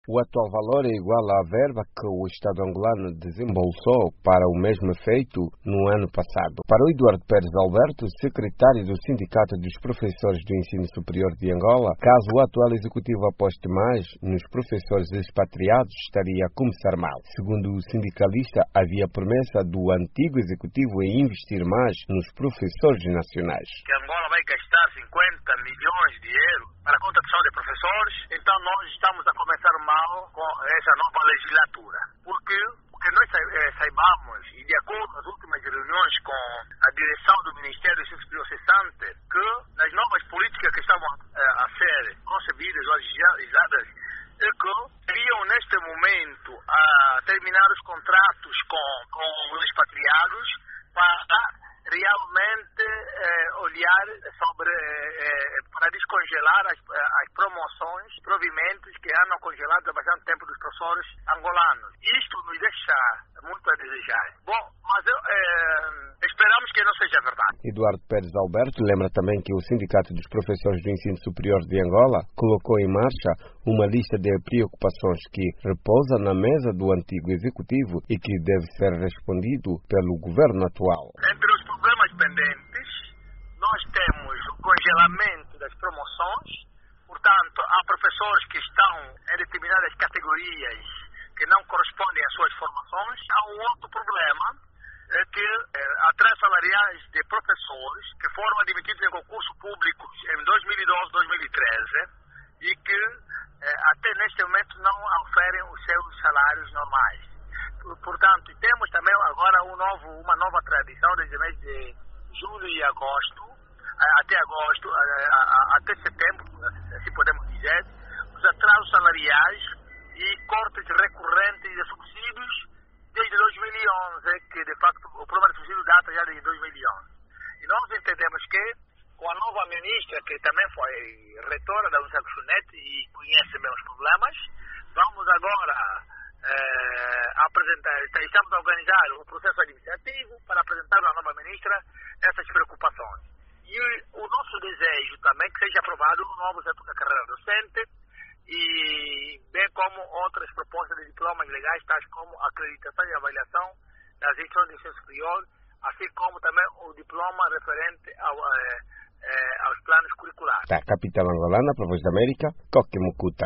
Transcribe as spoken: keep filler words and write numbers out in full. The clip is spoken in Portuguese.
O atual valor é igual à verba que o Estado angolano desembolsou para o mesmo efeito no ano passado. Para o Eduardo Pérez Alberto, secretário do Sindicato dos Professores do Ensino Superior de Angola, caso o atual executivo aposte mais nos professores expatriados, estaria a começar mal. Segundo o sindicalista, havia promessa do antigo executivo em investir mais nos professores nacionais. Que Angola vai gastar cinquenta milhões de euros para a contratação de professores, então nós estamos a começar mal com essa nova legislatura. Porque o que nós saibamos, e de acordo com as últimas reuniões com a direção do Ministério do Ensino Superior cessante, que nas novas políticas que estavam a ser concebidas ou realizadas, é que teriam neste momento a terminar os contratos com, com os expatriados para realmente eh, olhar sobre eh, para descongelar as, as promoções, provimentos que andam congelados há bastante tempo dos professores angolanos. Isto nos deixa muito a desejar. Bom, mas eu, eh, esperamos que não seja verdade. Eduardo Pérez Alberto lembra também que o Sindicato dos Professores do Ensino Superior de Angola colocou em marcha uma lista de preocupações que repousa na mesa do antigo executivo e que deve ser respondido pelo governo atual. Entre os problemas pendentes, nós temos o congelamento das promoções. Portanto, há professores que estão em determinadas categorias que não correspondem às suas formações. Há um outro problema, é que eh, atrasos salariais de professores que foram admitidos em concurso público em dois mil e doze, dois mil e treze e que eh, até neste momento não oferem os seus salários normais. Portanto, temos também agora um novo, uma nova tradição desde o mês de julho e agosto, até agosto, até setembro, assim podemos dizer, os atrasos salariais e cortes recorrentes de subsídios desde dois mil e onze, que de facto o problema de subsídio data já desde dois mil e onze. E nós entendemos que com a nova ministra, que também foi reitora da Universidade de Funete e conhece bem os problemas, vamos agora Eh, apresentar, estamos a organizar um processo administrativo para apresentar à nova ministra essas preocupações. E o nosso desejo também que seja aprovado um novo Estatuto da Carreira Docente e bem como outras propostas de diplomas legais, tais como a acreditação e avaliação das instituições de ensino superior, assim como também o diploma referente ao, eh, eh, aos planos curriculares. Da capital angolana, para a Voz da América, Coque Mucuta.